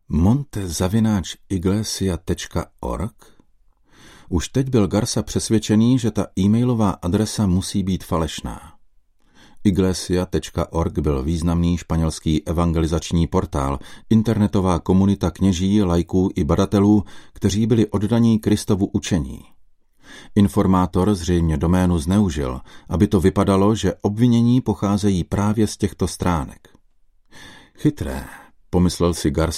monte@iglesia.org? Už teď byl Garza přesvědčený, že ta e-mailová adresa musí být falešná. Iglesia.org byl významný španělský evangelizační portál, internetová komunita kněží, laiků i badatelů, kteří byli oddaní Kristovu učení. Informátor zřejmě doménu zneužil, aby to vypadalo, že obvinění pocházejí právě z těchto stránek. Chytré, pomyslel si Garza